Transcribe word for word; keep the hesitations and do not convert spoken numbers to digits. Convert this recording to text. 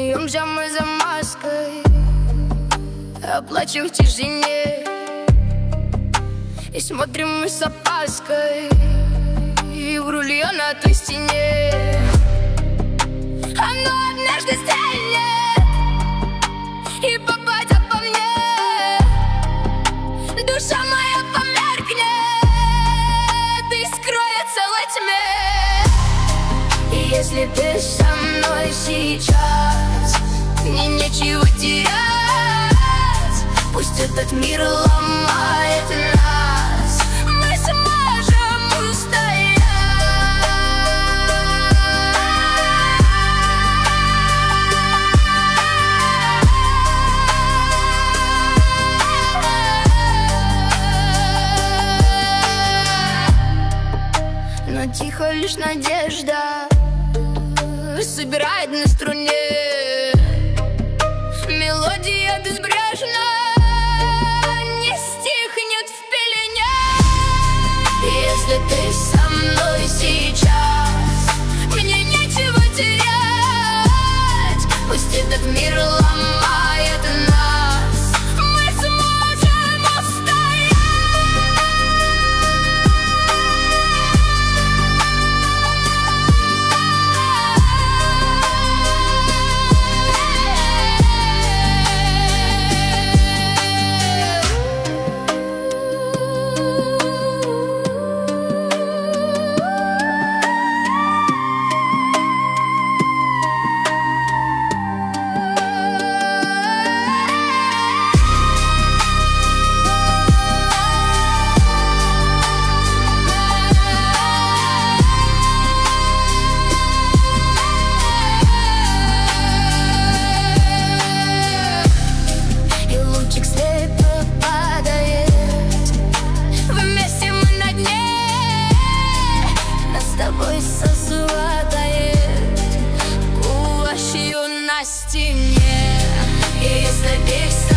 Смеемся мы за маской, а плачем в тишине. И смотрим мы с опаской, и в рулье на той стене. Оно однажды стрельнет и попадет по мне. Душа моя померкнет и скроется во тьме. И если ты со мной сейчас, мне нечего терять. Пусть этот мир ломает нас, мы сможем устоять. Но тихо лишь надежда собирает на струне. Мелодия безбрежна не стихнет в пелене. Если ты со мной сейчас, мне нечего терять. Пусть этот мир ломает нас, мы сможем устоять. Сосватает гуашью на стене. И если весь